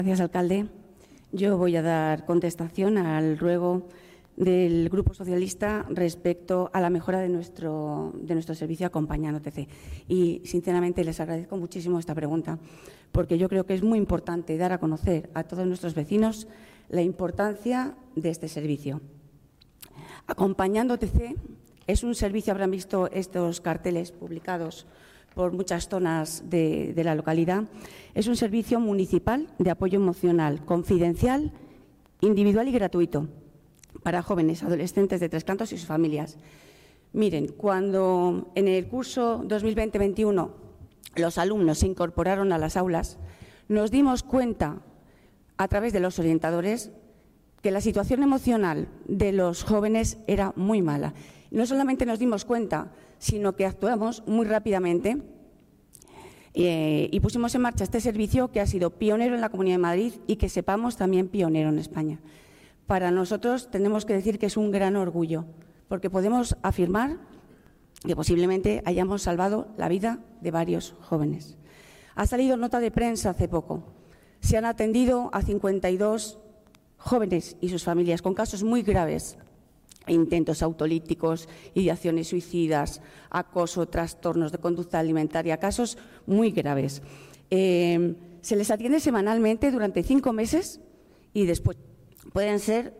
Gracias, alcalde. Yo voy a dar contestación al ruego del Grupo Socialista respecto a la mejora de nuestro servicio Acompañando TC. Y, sinceramente, les agradezco muchísimo esta pregunta, porque yo creo que es muy importante dar a conocer a todos nuestros vecinos la importancia de este servicio. Acompañando TC es un servicio, habrán visto estos carteles publicados por muchas zonas de la localidad, es un servicio municipal de apoyo emocional, confidencial, individual y gratuito para jóvenes, adolescentes de Tres Cantos y sus familias. Miren, cuando en el curso 2020-21 los alumnos se incorporaron a las aulas, nos dimos cuenta, a través de los orientadores, que la situación emocional de los jóvenes era muy mala. No solamente nos dimos cuenta, sino que actuamos muy rápidamente y pusimos en marcha este servicio que ha sido pionero en la Comunidad de Madrid y que sepamos también pionero en España. Para nosotros tenemos que decir que es un gran orgullo, porque podemos afirmar que posiblemente hayamos salvado la vida de varios jóvenes. Ha salido nota de prensa hace poco. Se han atendido a 52 jóvenes y sus familias con casos muy graves: intentos autolíticos, ideaciones suicidas, acoso, trastornos de conducta alimentaria, casos muy graves. Se les atiende semanalmente durante 5 meses y después pueden ser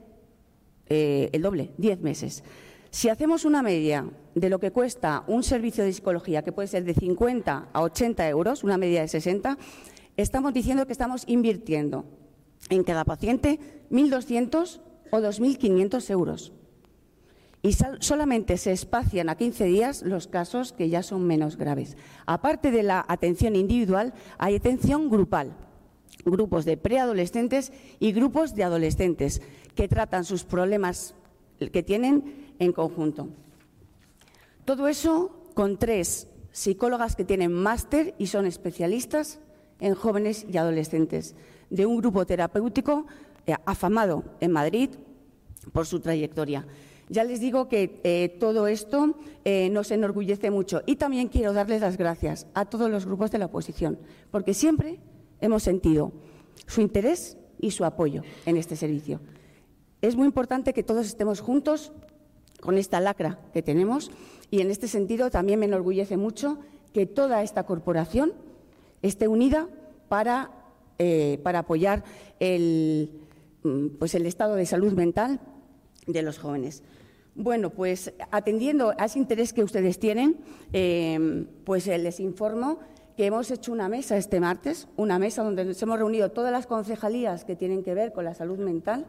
el doble, 10 meses. Si hacemos una media de lo que cuesta un servicio de psicología, que puede ser de 50 a 80 euros, una media de 60, estamos diciendo que estamos invirtiendo en cada paciente 1.200 o 2.500 euros. Y solamente se espacian a 15 días los casos que ya son menos graves. Aparte de la atención individual, hay atención grupal, grupos de preadolescentes y grupos de adolescentes que tratan sus problemas que tienen en conjunto. Todo eso con 3 psicólogas que tienen máster y son especialistas en jóvenes y adolescentes, de un grupo terapéutico afamado en Madrid por su trayectoria. Ya les digo que todo esto nos enorgullece mucho y también quiero darles las gracias a todos los grupos de la oposición, porque siempre hemos sentido su interés y su apoyo en este servicio. Es muy importante que todos estemos juntos con esta lacra que tenemos y en este sentido también me enorgullece mucho que toda esta corporación esté unida para apoyar el estado de salud mental de los jóvenes. Bueno, pues atendiendo a ese interés que ustedes tienen, les informo que hemos hecho una mesa este martes, una mesa donde nos hemos reunido todas las concejalías que tienen que ver con la salud mental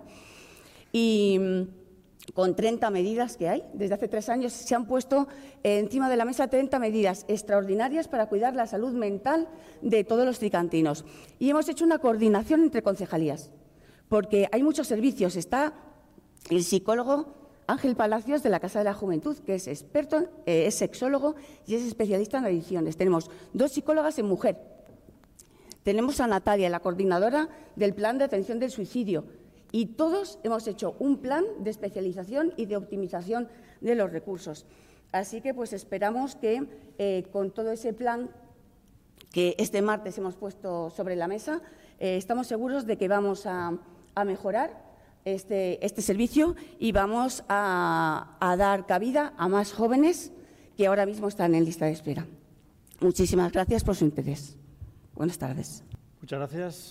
y con 30 medidas que hay. Desde hace 3 años se han puesto encima de la mesa 30 medidas extraordinarias para cuidar la salud mental de todos los tricantinos. Y hemos hecho una coordinación entre concejalías, porque hay muchos servicios. Está el psicólogo Ángel Palacios de la Casa de la Juventud, que es experto, es sexólogo y es especialista en adicciones. Tenemos 2 psicólogas en mujer. Tenemos a Natalia, la coordinadora del Plan de Atención del Suicidio. Y todos hemos hecho un plan de especialización y de optimización de los recursos. Así que pues esperamos que con todo ese plan que este martes hemos puesto sobre la mesa, estamos seguros de que vamos a mejorar este servicio y vamos a dar cabida a más jóvenes que ahora mismo están en lista de espera. Muchísimas gracias por su interés. Buenas tardes. Muchas gracias.